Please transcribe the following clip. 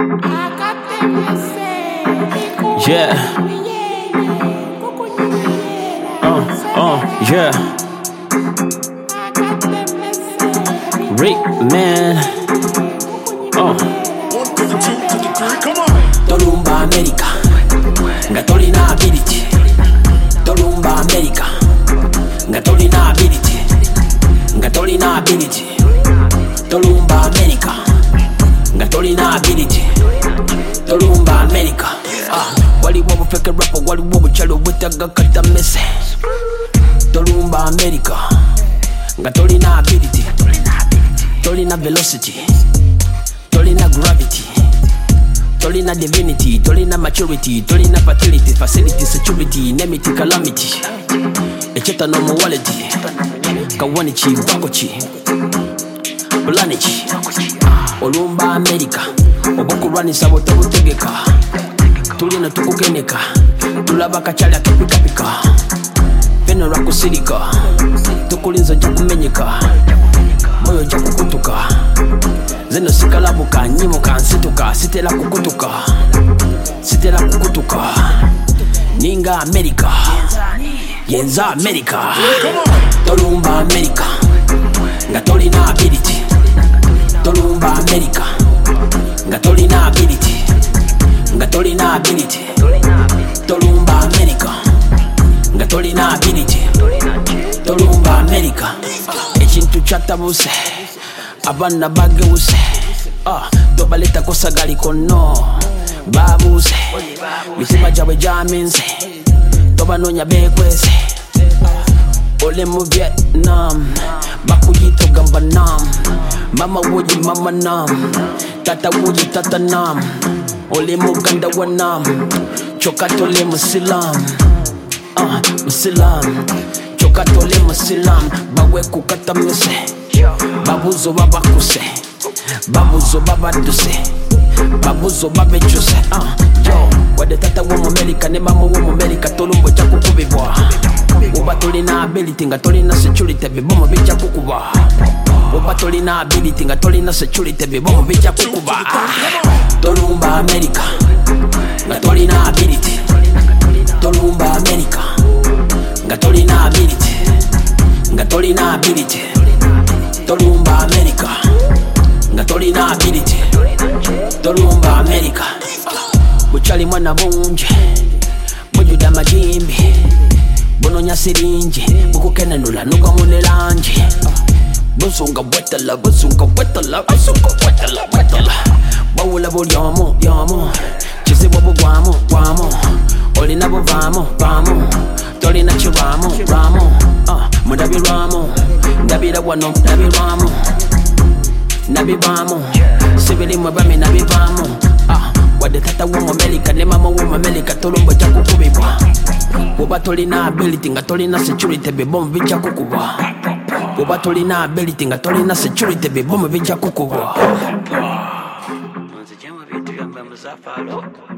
Yeah. Yeah. Rick, man. 1 to the 2 to the 3, come on. Tolumba America, nga tolina ability. Tolumba America, nga tolina ability. Nga tolina ability. Tolumba America, nga tolina ability. Tolumba America. Waliwo bufeke rapper, waliwo bukyalo bwetaaga katamese. Tolumba America, nga tolina ability. Tolina velocity. Tolina gravity. Tolina divinity. Tolina maturity. Tolina fertility. Facility, security, nemity, calamity. Echeta no muwality. Kawanichi, bakochi. Planichi. Olumba America. Obokurwanisa botabutegeka. Tulina tukugeneka. Tulaba kachali akipikapika. Peno rakusirika. Tukulinza jakumenyeka. Moyo jakukutuka. Zeno sikalabuka, nyimuka, nsituka. Sitela kukutuka. Sitela kukutuka. Ninga America. Yenza America. Tolumba America. Nga tolina ability. Tolumba America. Nga tolina ability. Nga tolina ability. Tolumba America. Nga tolina ability. Tolumba America. Ekintu kyatabuse. Abana bagewuse. Tobaleta kosagali kono. Babuse. Mitima jawe jaminse. Tobanonya bekwese. Ole mu Vietnam. Bakuyito gamba nam. Mama woji mama nam. Tata woji tata nam. Ole mu ganda wa nam. Chokatole musilam. Musilam. Chokatole musilam. Bawe kukata mese. Babuzo babakuse. Babuzo babaduse. Babuzo babechuse. Yo, wade tata wo mu America ne mama wo mu America tolumbo jakukubibwa. Oba tolina ability nga tolina security bibomo bija kukuba. Oba tolina ability nga tolina security bibomo bija kukuba. Tolumba America nga tolina ability. Tolumba America nga tolina ability. Nga tolina ability. Tolumba America nga tolina ability. Tolumba America. Buchali mwana bunje bujuda majimbi. Bononya sirinji bukukenenula nuka munelanje. Busunga wetala, busunga wetala, busunga wetala, wetala. Bawula bulyomo, yomo. Chizibo bugwamo, gwamo. Olina buvamo, vamo. Tolina chiramo, ramo. Mudabi ramo. Ndabira wano, ndabi ramo. Nabi vamo. Sibili mwabami nabi vamo. Wade tata wo America ne mama wo America tolumbo jakukubibwa. Oba tolina ability nga tolina security bibomo bija kukuba. Oba tolina ability nga tolina security bibomo bija kukuba. Nze jama bitu yamba muzafalo.